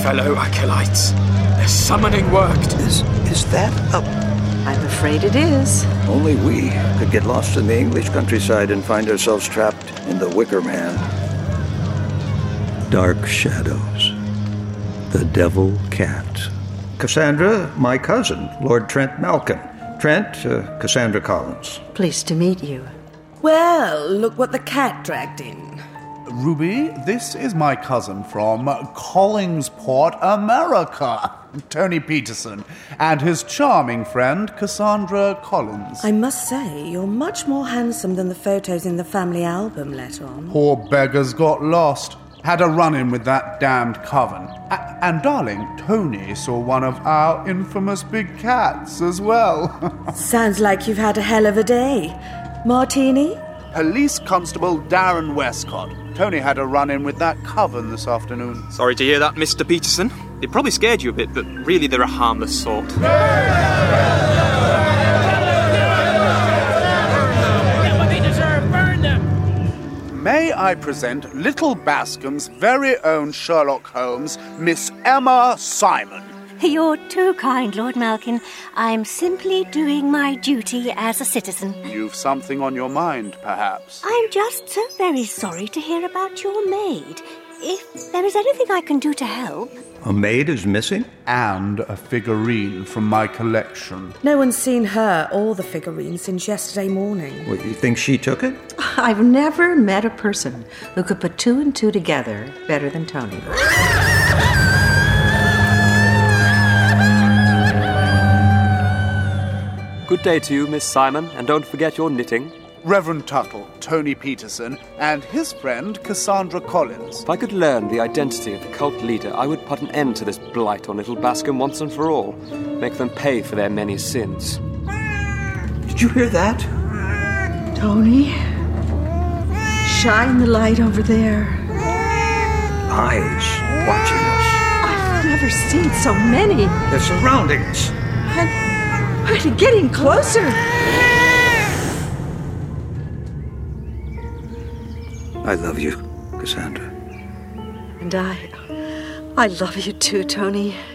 fellow acolytes. Their summoning worked. Is that a... I'm afraid it is. Only we could get lost in the English countryside and find ourselves trapped in the Wicker Man. Dark Shadows. The Devil Cat. Cassandra, my cousin, Lord Trent Malkin. Trent, Cassandra Collins. Pleased to meet you. Well, look what the cat dragged in. Ruby, this is my cousin from Collingsport, America, Tony Peterson, and his charming friend, Cassandra Collins. I must say, you're much more handsome than the photos in the family album let on. Poor beggars got lost. Had a run-in with that damned coven. And darling, Tony saw one of our infamous big cats as well. Sounds like you've had a hell of a day. Martini? Police Constable Darren Westcott. Tony had a run-in with that coven this afternoon. Sorry to hear that, Mr. Peterson. They probably scared you a bit, but really they're a harmless sort. Get what they deserve, burn them! May I present Little Bascom's very own Sherlock Holmes, Miss Emma Simon. You're too kind, Lord Malkin. I'm simply doing my duty as a citizen. You've something on your mind, perhaps? I'm just so very sorry to hear about your maid. If there is anything I can do to help... A maid is missing? And a figurine from my collection. No one's seen her or the figurine since yesterday morning. What, you think she took it? I've never met a person who could put two and two together better than Tony. Good day to you, Miss Simon, and don't forget your knitting. Reverend Tuttle, Tony Peterson, and his friend Cassandra Collins. If I could learn the identity of the cult leader, I would put an end to this blight on Little Bascom once and for all. Make them pay for their many sins. Did you hear that? Tony, shine the light over there. Eyes watching us. I've never seen so many. They're surrounding us. And getting closer. I love you, Cassandra. And I love you too, Tony.